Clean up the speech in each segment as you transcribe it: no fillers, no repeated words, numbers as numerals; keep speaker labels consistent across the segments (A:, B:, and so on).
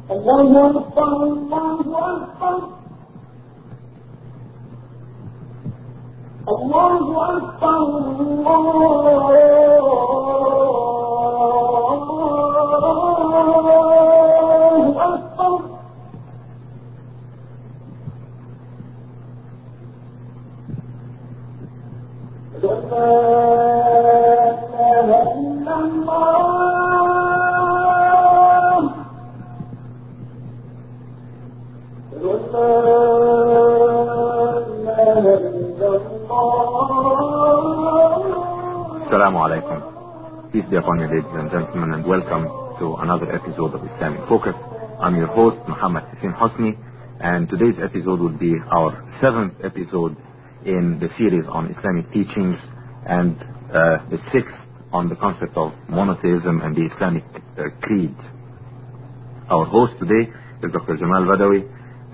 A: الله أكبر الله أكبر الله أكبر الله أكبر
B: Assalamu alaikum. Peace be upon you, ladies and gentlemen, and welcome to another episode of Islamic Focus. I'm your host, Muhammad Hussein Hosni, and today's episode will be our 7th episode in the series on Islamic teachings, and the 6th on the concept of monotheism and the Islamic creed. Our host today is Dr. Jamal Badawi.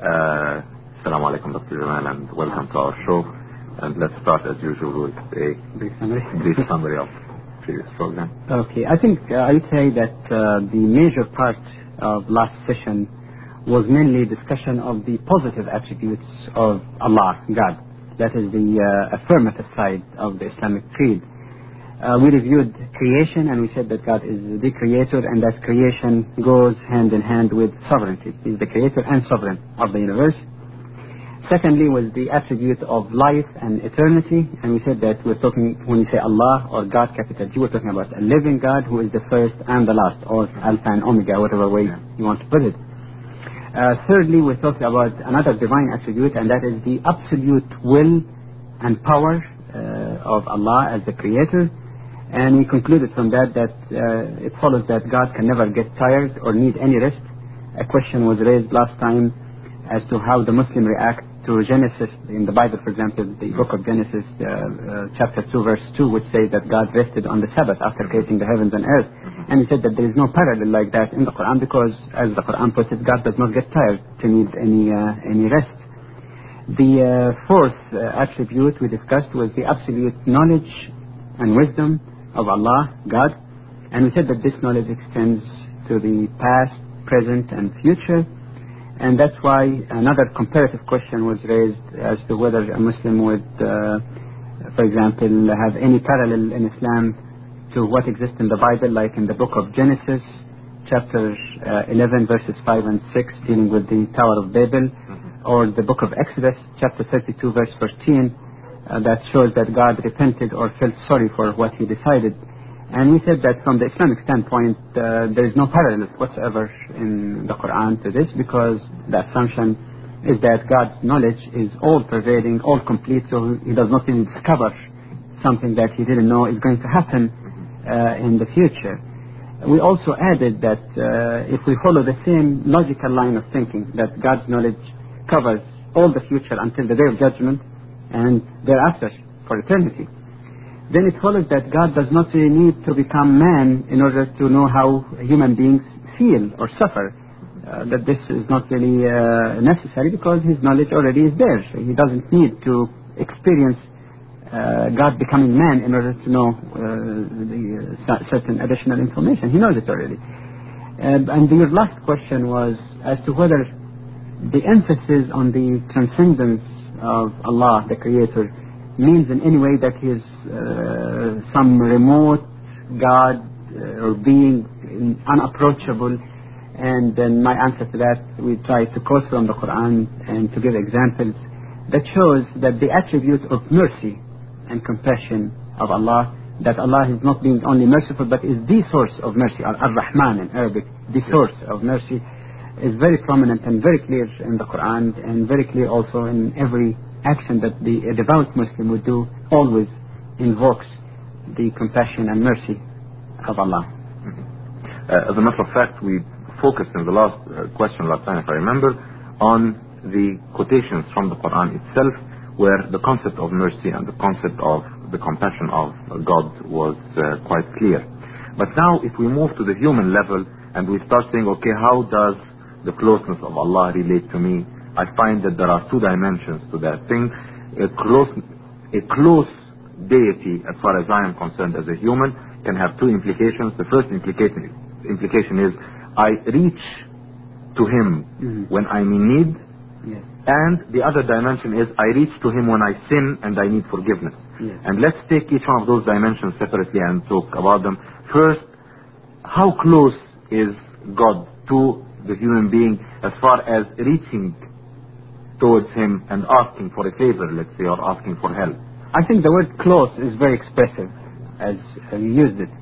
B: Assalamu alaikum, Dr. Jamal, and welcome to our show. And let's start as usual with a brief summary of previous program.
C: Okay, I think I would say that the major part of last session was mainly discussion of the positive attributes of Allah, God. That is the affirmative side of the Islamic creed. We reviewed creation, and we said that God is the creator, and that creation goes hand in hand with sovereignty. He is the creator and sovereign of the universe. Secondly was the attribute of life and eternity, and we said that we're talking, when we say Allah or God, capital G, we're talking about a living God who is the first and the last, or Alpha and Omega, whatever way you want to put it. Thirdly, we talked about another divine attribute, and that is the absolute will and power of Allah as the creator. And we concluded from that it follows that God can never get tired or need any rest. A question was raised last time as to how the Muslim react to Genesis in the Bible, for example, the book of Genesis, chapter 2, verse 2, which says that God rested on the Sabbath after creating the heavens and earth. And he said that there is no parallel like that in the Quran because, as the Quran puts it, God does not get tired to need any rest. The fourth attribute we discussed was the absolute knowledge and wisdom of Allah, God. And we said that this knowledge extends to the past, present, and future. And that's why another comparative question was raised as to whether a Muslim would, for example, have any parallel in Islam to what exists in the Bible, like in the book of Genesis, chapter 11, verses 5 and 6, dealing with the Tower of Babel, or the book of Exodus, chapter 32, verse 13, that shows that God repented or felt sorry for what he decided. And we said that from the Islamic standpoint, there is no parallel whatsoever in the Quran to this, because the assumption is that God's knowledge is all-pervading, all-complete, so he does not even discover something that he didn't know is going to happen in the future. We also added that if we follow the same logical line of thinking, that God's knowledge covers all the future until the day of judgment and thereafter for eternity, then it follows that God does not really need to become man in order to know how human beings feel or suffer. That this is not really necessary because his knowledge already is there. So he doesn't need to experience God becoming man in order to know certain additional information. He knows it already. And your last question was as to whether the emphasis on the transcendence of Allah, the Creator, means in any way that he is some remote God or being unapproachable. And then my answer to that, we try to quote from the Quran and to give examples that shows that the attribute of mercy and compassion of Allah, that Allah is not being only merciful but is the source of mercy, Ar-Rahman in Arabic, the source of mercy, is very prominent and very clear in the Quran, and very clear also in every action that a devout Muslim would do. Always invokes the compassion and mercy of Allah.
B: As a matter of fact, we focused in the last question last time, if I remember, on the quotations from the Quran itself, where the concept of mercy and the concept of the compassion of God was quite clear. But now if we move to the human level and we start saying, okay, how does the closeness of Allah relate to me? I find that there are two dimensions to that thing. A close deity, as far as I am concerned as a human, can have two implications. The first implication is I reach to Him when I'm in need,
C: Yes.
B: and the other dimension is I reach to Him when I sin and I need forgiveness.
C: Yes.
B: And let's take each one of those dimensions separately and talk about them. First, how close is God to the human being as far as reaching towards Him and asking for a favor, let's say, or asking for help?
C: I think the word close is very expressive as you used it.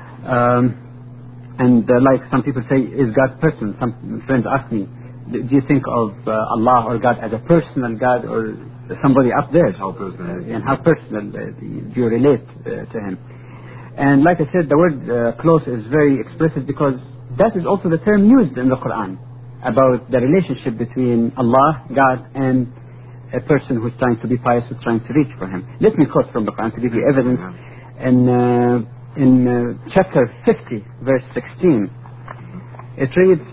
C: Like some people say, is God person? Some friends ask me, do you think of Allah or God as a personal God or somebody up there?
B: How personal?
C: And how personal do you relate to Him? And like I said, the word close is very expressive because that is also the term used in the Quran about the relationship between Allah, God, and a person who's trying to be pious, who's trying to reach for Him. Let me quote from the Quran to give you evidence. In chapter 50, verse 16, it reads,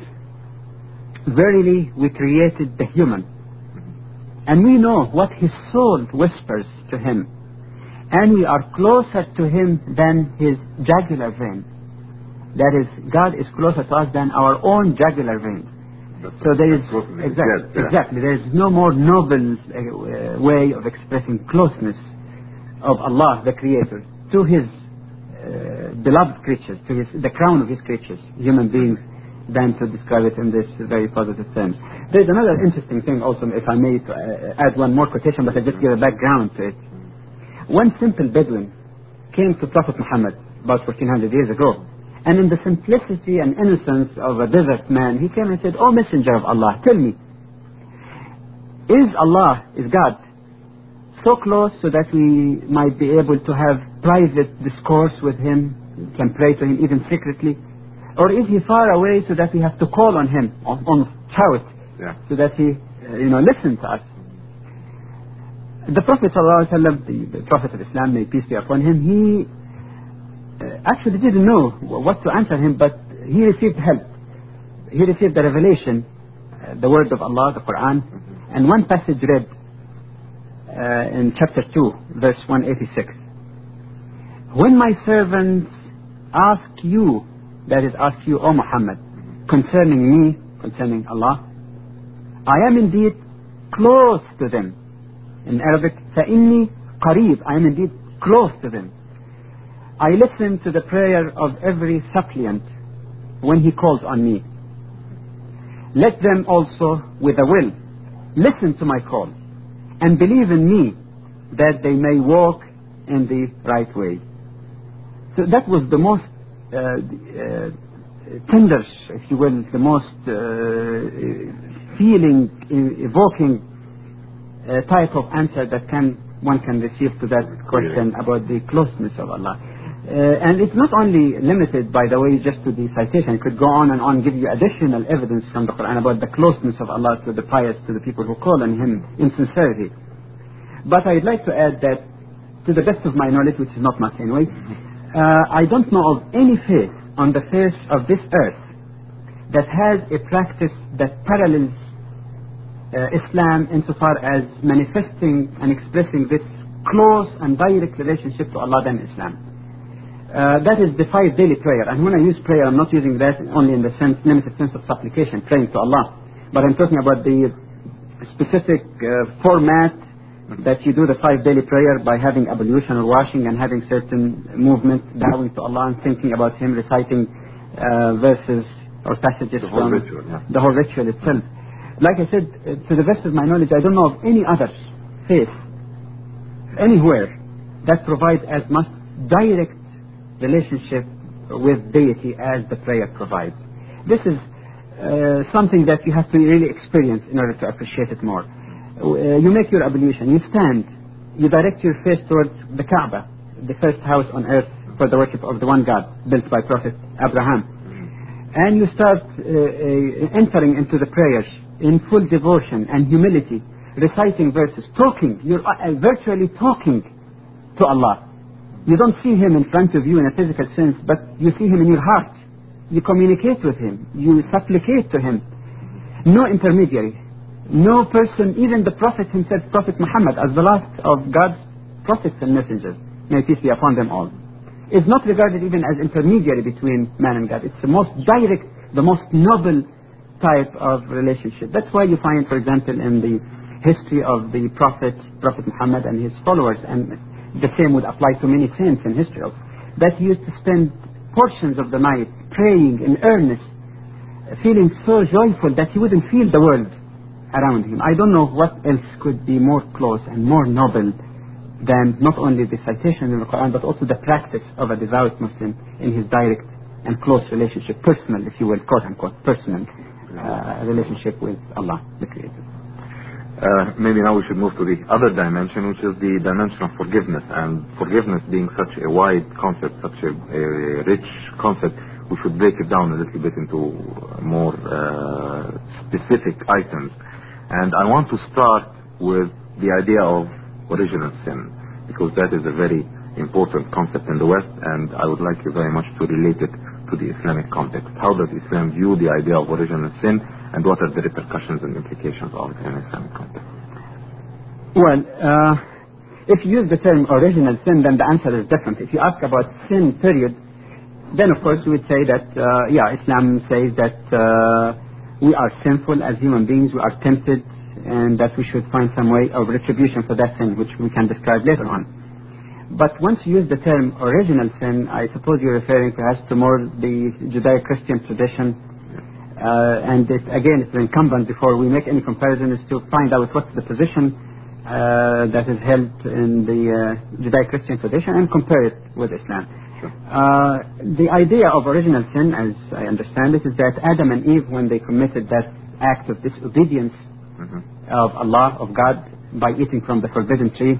C: "Verily we created the human, and we know what his soul whispers to him, and we are closer to him than his jugular vein." That is, God is closer to us than our own jugular vein. So there is exactly there is no more noble way of expressing closeness of Allah, the Creator, to His beloved creatures, to the crown of His creatures, human beings, than to describe it in this very positive terms. There is another interesting thing also, if I may add one more quotation, but I just give a background to it. One simple Bedouin came to Prophet Muhammad about 1400 years ago, and in the simplicity and innocence of a desert man, he came and said, "O Messenger of Allah, tell me, is God, so close so that we might be able to have private discourse with Him, can pray to Him even secretly? Or is He far away so that we have to call on Him, on shout, so that He listen to us?" The Prophet ﷺ, the Prophet of Islam, may peace be upon him, he actually didn't know what to answer him, but he received help. He received the revelation, the word of Allah, the Quran, and one passage read in chapter 2, verse 186. "When my servants ask you," that is, ask you, O Muhammad, "concerning me," concerning Allah, "I am indeed close to them." In Arabic, فَإِنِّي قَرِيب, I am indeed close to them. "I listen to the prayer of every suppliant when he calls on me. Let them also, with a will, listen to my call and believe in me, that they may walk in the right way." So that was the most tender, if you will, the most feeling evoking type of answer that one can receive to that question about the closeness of Allah. And it's not only limited, by the way, just to the citation. It could go on and on, give you additional evidence from the Quran about the closeness of Allah to the pious, to the people who call on Him in sincerity. But I'd like to add that, to the best of my knowledge, which is not much anyway, I don't know of any faith on the face of this earth that has a practice that parallels Islam insofar as manifesting and expressing this close and direct relationship to Allah than Islam. That is the 5 daily prayer. And when I use prayer, I'm not using that only in the limited sense of supplication, praying to Allah, but I'm talking about the specific format that you do the 5 daily prayer by having ablution or washing and having certain movement, bowing to Allah and thinking about Him, reciting verses or passages from the whole ritual itself. Like I said, to the best of my knowledge, I don't know of any other faith anywhere that provides as much direct relationship with deity as the prayer provides. This is something that you have to really experience in order to appreciate it more. You make your ablution, you stand, you direct your face towards the Kaaba, the first house on earth for the worship of the one God, built by Prophet Abraham. And you start entering into the prayers in full devotion and humility, reciting verses, talking. You're virtually talking to Allah. You don't see Him in front of you in a physical sense, but you see Him in your heart. You communicate with Him. You supplicate to Him. No intermediary. No person, even the Prophet himself, Prophet Muhammad, as the last of God's prophets and messengers, may peace be upon them all, is not regarded even as intermediary between man and God. It's the most direct, the most noble type of relationship. That's why you find, for example, in the history of the Prophet Muhammad and his followers, and the same would apply to many saints in history, that he used to spend portions of the night praying in earnest, feeling so joyful that he wouldn't feel the world around him. I don't know what else could be more close and more noble than not only the citation in the Quran, but also the practice of a devout Muslim in his direct and close relationship, personal, if you will, quote unquote, personal relationship with Allah, the Creator.
B: Maybe now we should move to the other dimension, which is the dimension of forgiveness. And forgiveness being such a wide concept, such a rich concept, we should break it down a little bit into more specific items. And I want to start with the idea of original sin, because that is a very important concept in the West, and I would like you very much to relate it to the Islamic context. How does Islam view the idea of original sin, and what are the repercussions and implications of it in Islamic context?
C: Well, if you use the term original sin, then the answer is different. If you ask about sin, period, then of course you would say that, Islam says that we are sinful as human beings, we are tempted, and that we should find some way of retribution for that sin, which we can describe later on. But once you use the term original sin, I suppose you're referring perhaps to more the Judeo-Christian tradition, and again, it's incumbent before we make any comparison is to find out what's the position that is held in the Judeo-Christian tradition and compare it with Islam. The idea of original sin, as I understand it, is that Adam and Eve, when they committed that act of disobedience of Allah, of God, by eating from the forbidden tree,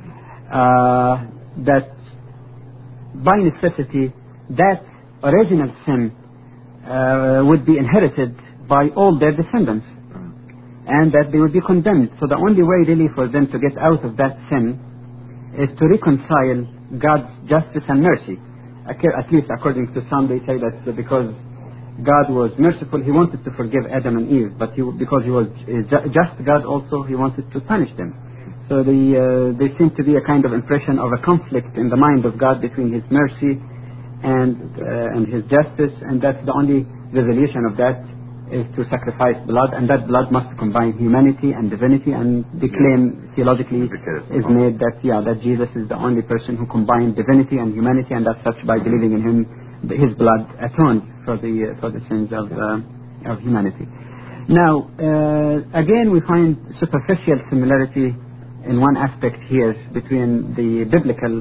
C: that by necessity that original sin would be inherited by all their descendants, and that they would be condemned. So the only way really for them to get out of that sin is to reconcile God's justice and mercy. At least according to some, they say that because God was merciful, he wanted to forgive Adam and Eve, but because he was a just God also, he wanted to punish them. So there seems to be a kind of impression of a conflict in the mind of God between his mercy and his justice, and that's the only resolution of that is to sacrifice blood, and that blood must combine humanity and divinity, and the claim theologically is made that Jesus is the only person who combined divinity and humanity, and as such, by believing in him, his blood atoned for the sins of humanity. Now, again, we find superficial similarity in one aspect here between the biblical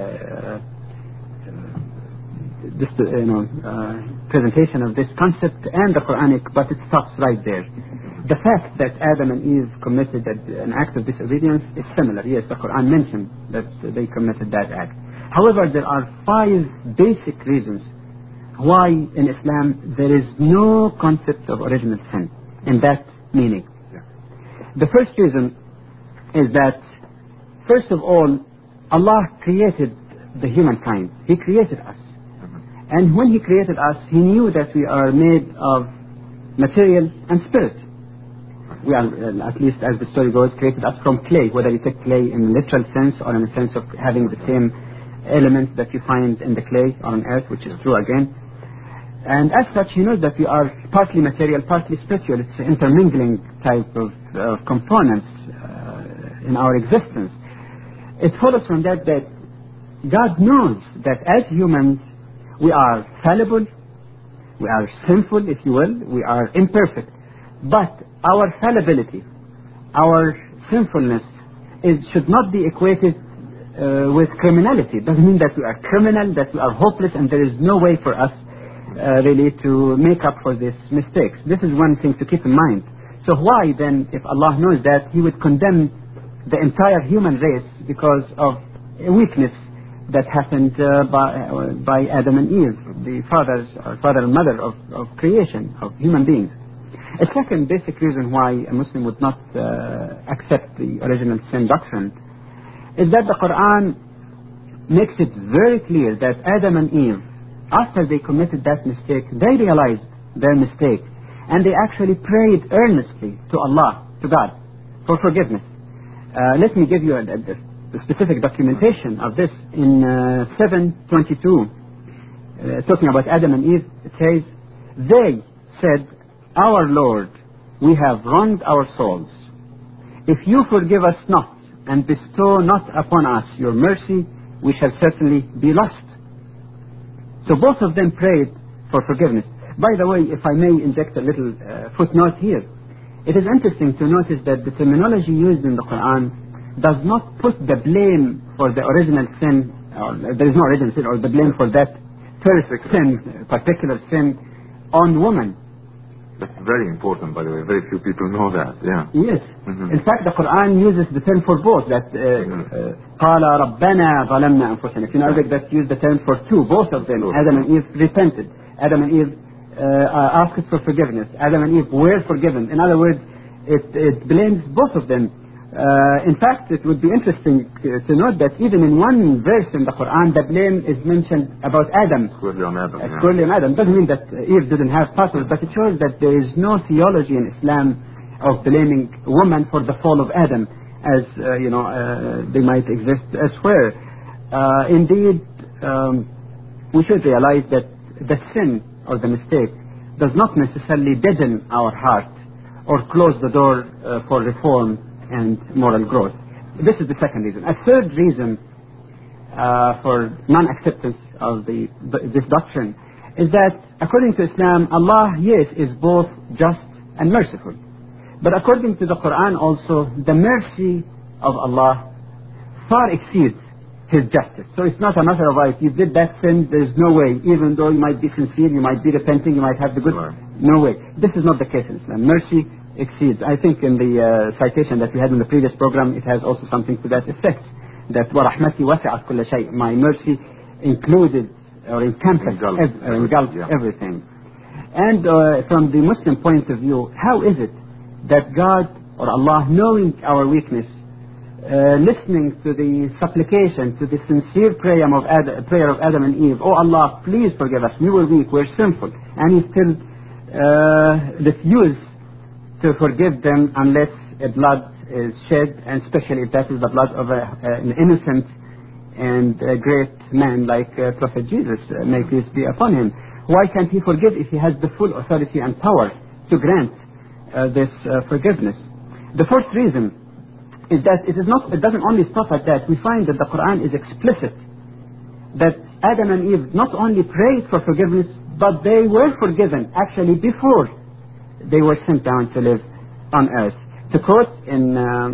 C: presentation of this concept and the Quranic, but it stops right there. The fact that Adam and Eve committed an act of disobedience is similar. Yes, the Quran mentioned that they committed that act. However, there are 5 basic reasons why in Islam there is no concept of original sin in that meaning. The first reason is that, first of all, Allah created the humankind. He created us. And when he created us, he knew that we are made of material and spirit. We are, at least as the story goes, created us from clay, whether you take clay in a literal sense or in the sense of having the same elements that you find in the clay on earth, which is true again. And as such, he knows that we are partly material, partly spiritual. It's an intermingling type of components in our existence. It follows from that God knows that as humans, we are fallible, we are sinful, if you will, we are imperfect. But our fallibility, our sinfulness, should not be equated with criminality. It doesn't mean that we are criminal, that we are hopeless, and there is no way for us really to make up for these mistakes. This is one thing to keep in mind. So why then, if Allah knows that, he would condemn the entire human race because of a weakness that happened by Adam and Eve, the father and mother of creation, of human beings. A second basic reason why a Muslim would not accept the original sin doctrine is that the Quran makes it very clear that Adam and Eve, after they committed that mistake, they realized their mistake, and they actually prayed earnestly to Allah, to God, for forgiveness. Let me give you the specific documentation of this in 7:22, talking about Adam and Eve. It says, they said, our Lord, we have wronged our souls. If you forgive us not and bestow not upon us your mercy, we shall certainly be lost. So both of them prayed for forgiveness. By the way, if I may inject a little footnote here, it is interesting to notice that the terminology used in the Quran does not put the blame for the original sin, or there is no original sin, or the blame for that particular sin, on woman.
B: That's very important, by the way. Very few people know that. Yeah.
C: Yes.
B: Mhm.
C: In fact, the Quran uses the term for both. That قَالَ رَبَّنَا ظَلَمْنَا أَنفُسَنَا. If you know that used the term for two. Both of them, Adam and Eve, repented. Adam and Eve asked for forgiveness. Adam and Eve were forgiven. In other words, it blames both of them. In fact, it would be interesting to note that even in one verse in the Quran, the blame is mentioned about Adam.
B: Squarely on Adam. Yeah.
C: Squarely on Adam. Doesn't mean that Eve didn't have part of it, but it shows that there is no theology in Islam of blaming woman for the fall of Adam, as they might exist elsewhere. Indeed, we should realize that the sin or the mistake does not necessarily deaden our heart or close the door for reform and moral growth. This is the second reason. A third reason for non-acceptance of this doctrine is that according to Islam, Allah, yes, is both just and merciful. But according to the Quran also, the mercy of Allah far exceeds His justice. So it's not a matter of if you did that sin, there is no way, even though you might be sincere, you might be repenting, you might have the good, no way. This is not the case in Islam. Mercy exceeds. I think in the citation that we had in the previous program, it has also something to that effect, that وَرَحْمَتِي وَسِعَتْ كُلَّ شَيْء. My mercy included or encompassed engulfed everything. And from the Muslim point of view, how is it that God or Allah, knowing our weakness, listening to the supplication, to the sincere prayer of Adam and Eve, oh Allah, please forgive us, we were weak, we're sinful, and He still refused to forgive them unless a blood is shed, and especially if that is the blood of an innocent and a great man like Prophet Jesus, may peace be upon him. Why can't He forgive if He has the full authority and power to grant this forgiveness? The fourth reason is that it doesn't only stop at that. We find that the Quran is explicit that Adam and Eve not only prayed for forgiveness, but they were forgiven actually before they were sent down to live on earth. To quote in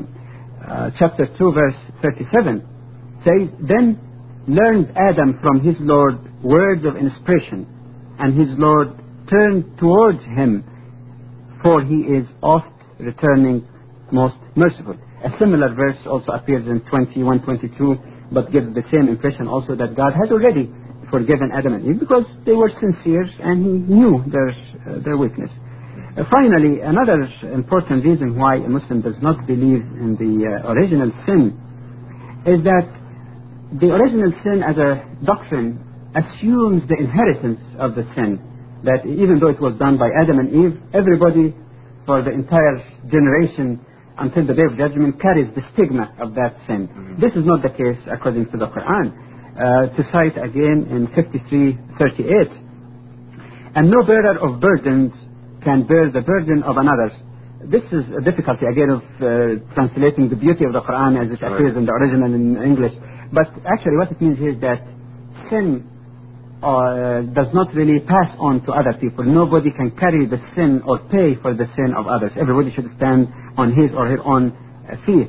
C: chapter 2 verse 37, says, then learned Adam from his Lord words of inspiration, and his Lord turned towards him, for He is oft returning, most merciful. A similar verse also appears in 21:22, but gives the same impression also that God has already forgiven Adam and Eve because they were sincere and He knew their weakness. Finally, another important reason why a Muslim does not believe in the original sin is that the original sin as a doctrine assumes the inheritance of the sin, that even though it was done by Adam and Eve, everybody for the entire generation until the day of judgment carries the stigma of that sin. This is not the case according to the Quran. To cite again in 53:38, and no bearer of burdens can bear the burden of another. This is a difficulty again of translating the beauty of the Quran as it appears in the original in English. But actually what it means here is that sin does not really pass on to other people. Nobody can carry the sin or pay for the sin of others. Everybody should stand on his or her own feet.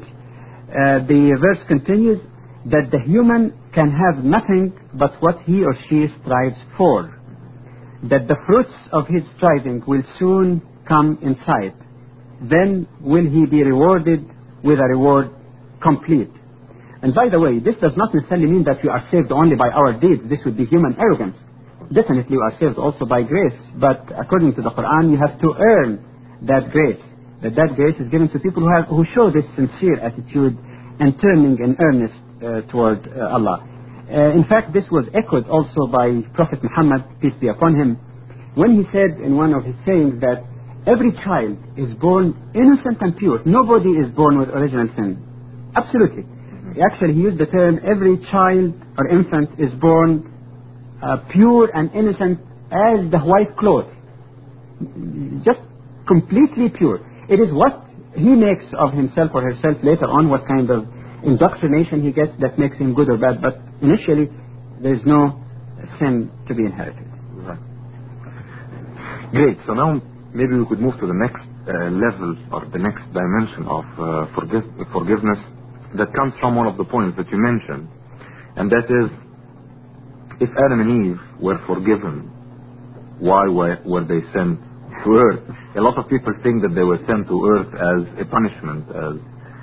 C: The verse continues that the human can have nothing but what he or she strives for, that the fruits of his striving will soon come in sight. Then will he be rewarded with a reward complete. And by the way, this does not necessarily mean that we are saved only by our deeds. This would be human arrogance. Definitely we are saved also by grace, but according to the Quran, you have to earn that grace. That grace is given to people who show this sincere attitude and turning in earnest toward Allah. In fact, this was echoed also by Prophet Muhammad, peace be upon him, when he said in one of his sayings that every child is born innocent and pure. Nobody is born with original sin. Absolutely. Actually, he used the term every child or infant is born pure and innocent as the white cloth. Just completely pure. It is what he makes of himself or herself later on, what kind of indoctrination he gets that makes him good or bad. But initially, there's no sin to be inherited.
B: Right. Great. So now maybe we could move to the next level or the next dimension of forgiveness that comes from one of the points that you mentioned, and that is, if Adam and Eve were forgiven, why were they sent to earth? A lot of people think that they were sent to earth as a punishment, as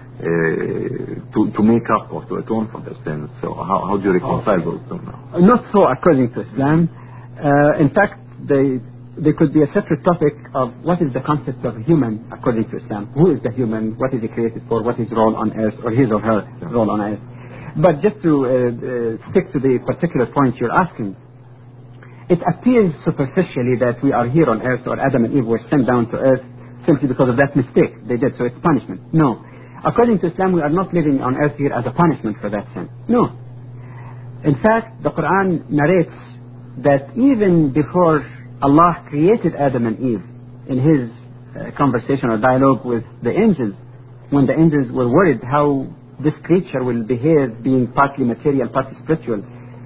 B: to make up or to atone for their sins. So how do you reconcile those two now?
C: Not so according to Islam. In fact, there could be a separate topic of what is the concept of a human according to Islam. Who is the human? What is he created for? What is his role on earth, or his or her role on earth? But just to stick to the particular point you're asking, it appears superficially that we are here on earth, or Adam and Eve were sent down to earth simply because of that mistake they did, so it's punishment. No. According to Islam, we are not living on earth here as a punishment for that sin. No. In fact, the Quran narrates that even before Allah created Adam and Eve, in his conversation or dialogue with the angels, when the angels were worried how this creature will behave, being partly material, partly spiritual.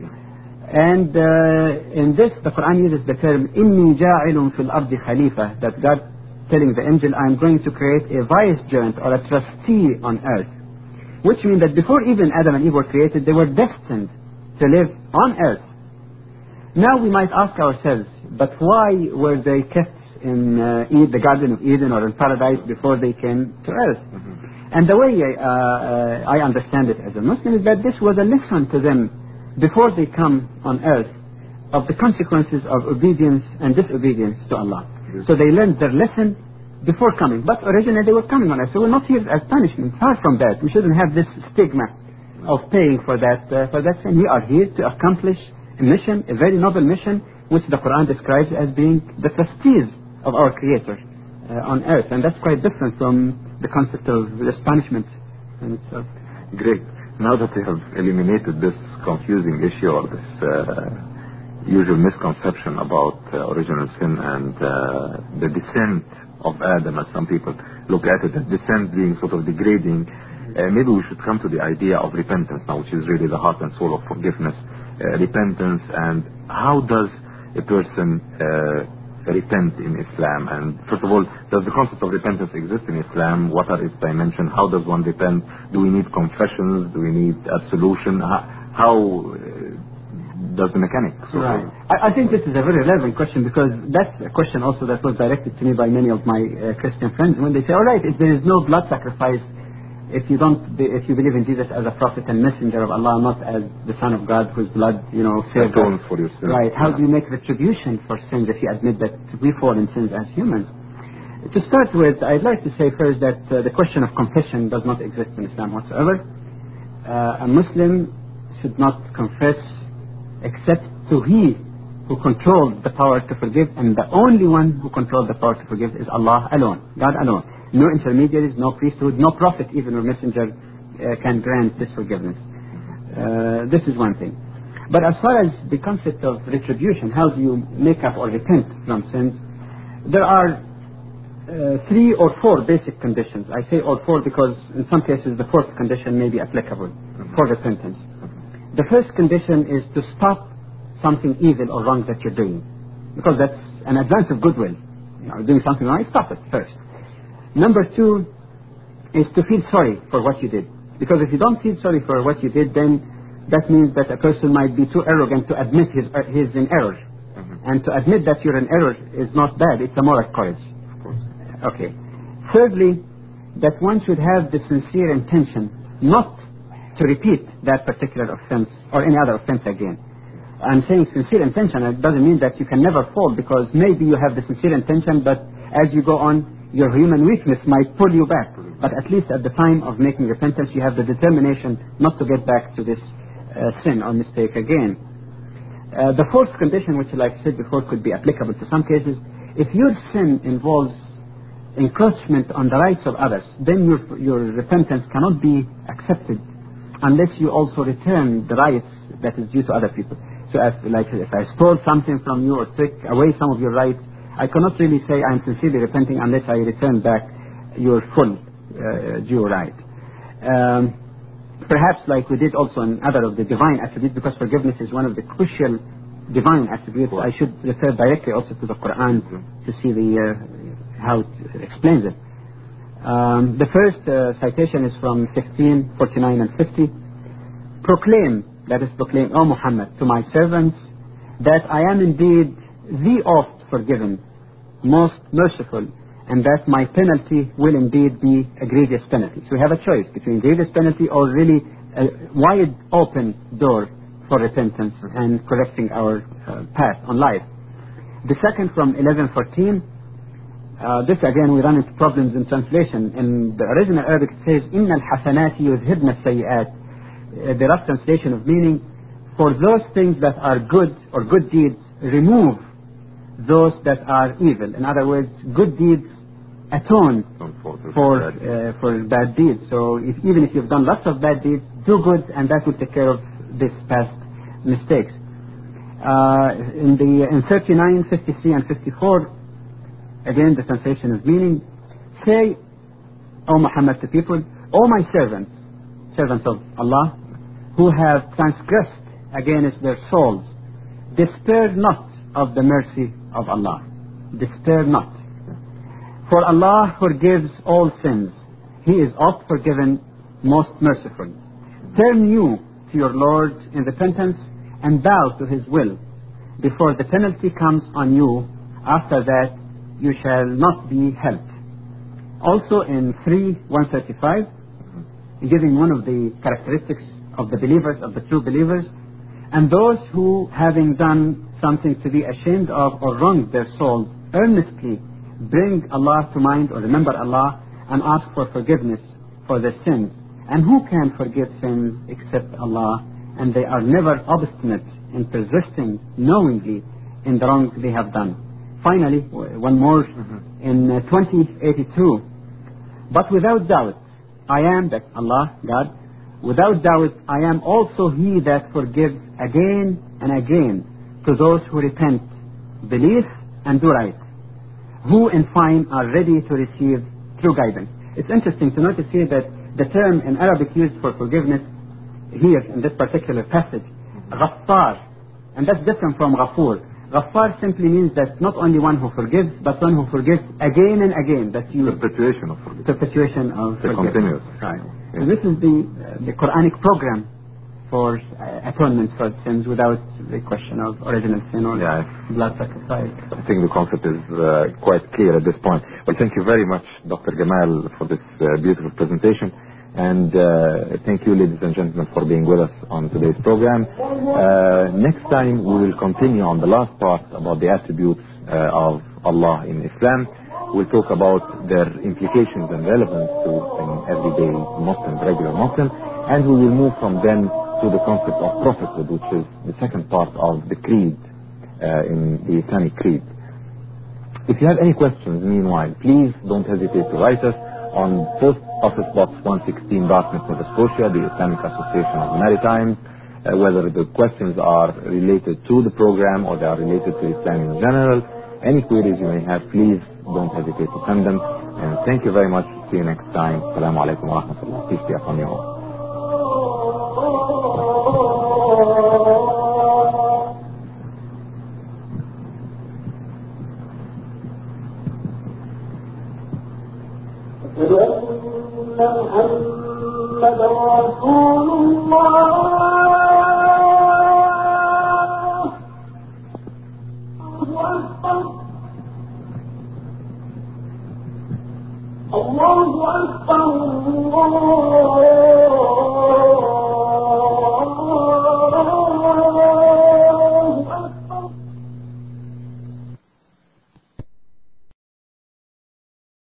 C: And in this, the Quran uses the term إِنِّي جَاعِلٌ فِي الْأَرْضِ خَلِيفَةً, that God telling the angel, I'm going to create a vicegerent or a trustee on earth. Which means that before even Adam and Eve were created, they were destined to live on earth. Now we might ask ourselves, but why were they kept in the Garden of Eden or in paradise before they came to earth? And the way I understand it as a Muslim is that this was a lesson to them before they come on earth of the consequences of obedience and disobedience to Allah. So they learned their lesson before coming. But originally they were coming on earth. So we're not here as punishment. Far from that. We shouldn't have this stigma of paying for that sin. We are here to accomplish a mission, a very noble mission, which the Quran describes as being the trustees of our Creator on earth. And that's quite different from the concept of this punishment in itself.
B: Great. Now that we have eliminated this confusing issue or this usual misconception about original sin and the descent of Adam, as some people look at it, as descent being sort of degrading, maybe we should come to the idea of repentance now, which is really the heart and soul of forgiveness. Repentance, and how does a person repent in Islam? And first of all, does the concept of repentance exist in Islam? What are its dimensions? How does one repent? Do we need confessions? Do we need absolution? How does the mechanics?
C: Right. I think this is a very relevant question, because that's a question also that was directed to me by many of my Christian friends when they say, all right, if there is no blood sacrifice, if you believe in Jesus as a prophet and messenger of Allah, not as the Son of God whose blood, saved
B: atones for your sins.
C: Right. How do you make retribution for sins if you admit that we fall in sins as humans? To start with, I'd like to say first that the question of confession does not exist in Islam whatsoever. A Muslim should not confess except to He who controls the power to forgive, and the only one who controls the power to forgive is Allah alone, God alone. No intermediaries, no priesthood, no prophet even or messenger can grant this forgiveness. This is one thing. But as far as the concept of retribution, how do you make up or repent from sins? There are 3 or 4 basic conditions. I say all 4 because in some cases the 4th condition may be applicable for repentance. The first condition is to stop something evil or wrong that you're doing, because that's an advance of goodwill. Doing something wrong, stop it first. Number 2 is to feel sorry for what you did, because if you don't feel sorry for what you did, then that means that a person might be too arrogant to admit he's in error. And to admit that you're in error is not bad, it's a moral courage. Okay. Thirdly, that one should have the sincere intention not to repeat that particular offense or any other offense again. I'm saying sincere intention, it doesn't mean that you can never fall, because maybe you have the sincere intention, but as you go on, your human weakness might pull you back. But at least at the time of making repentance, you have the determination not to get back to this sin or mistake again. The 4th condition, which like I said before could be applicable to some cases, if your sin involves encroachment on the rights of others, then your repentance cannot be accepted unless you also return the rights that is due to other people. So if I stole something from you or took away some of your rights, I cannot really say I am sincerely repenting unless I return back your full due right. Perhaps like we did also in other of the divine attributes, because forgiveness is one of the crucial divine attributes. I should refer directly also to the Quran to see how it explains it. The first citation is from 16, 49 and 50. Proclaim, let us proclaim, O Muhammad, to my servants that I am indeed the oft forgiven, most merciful, and that my penalty will indeed be a grievous penalty. So we have a choice between grievous penalty or really a wide open door for repentance and correcting our path on life. The second from 11:14. This again we run into problems in translation. In the original Arabic it says إِنَّ الْحَسَنَاتِ يُذْهِبْنَ السَّيِّئَاتِ. The rough translation of meaning, for those things that are good or good deeds, remove those that are evil. In other words, good deeds atone for bad deeds. So even if you've done lots of bad deeds, do good, and that will take care of this past mistakes. In 39, 53 and 54, again the translation of meaning, say, O Muhammad to people, O my servants of Allah, who have transgressed against their souls, despair not of the mercy of Allah. Despair not. For Allah forgives all sins. He is oft forgiven, most merciful. Turn you to your Lord in repentance and bow to His will before the penalty comes on you. After that you shall not be helped. Also in 3:135, giving one of the characteristics of the believers, of the true believers, and those who, having done something to be ashamed of or wronged their souls, earnestly bring Allah to mind or remember Allah and ask for forgiveness for their sins. And who can forgive sins except Allah? And they are never obstinate in persisting knowingly in the wrong they have done. Finally, one more in 20:82. But without doubt, I am, that Allah, God, without doubt, I am also He that forgives again and again to those who repent, believe, and do right, who in fine are ready to receive true guidance. It's interesting to notice here that the term in Arabic used for forgiveness here in this particular passage, Ghaffar, and that's different from Ghafoor. Ghaffar simply means that not only one who forgives, but one who forgives again and again. That you
B: perpetuation of forgiveness.
C: Perpetuation of forgiveness.
B: Continuous.
C: Right. Yeah. So this is the Quranic program for atonement for sins without the question of original sin or blood sacrifice.
B: I think the concept is quite clear at this point. Well, thank you very much, Dr. Gamal, for this beautiful presentation. And thank you, ladies and gentlemen, for being with us on today's program. Next time we will continue on the last part about the attributes of Allah in Islam. We'll talk about their implications and relevance to an everyday Muslim, regular Muslim, and we will move from then to the concept of prophethood, which is the second part of the creed in the Islamic creed. If you have any questions, meanwhile, please don't hesitate to write us on Post Office Box 116, Dartmouth, Nova Scotia, the Islamic Association of the Maritimes, whether the questions are related to the program or they are related to Islam in general. Any queries you may have, please don't hesitate to send them. And thank you very much. See you next time. Assalamu alaikum wa rahmatullah. Peace be upon you all.
A: محمد رسول الله أكبر الله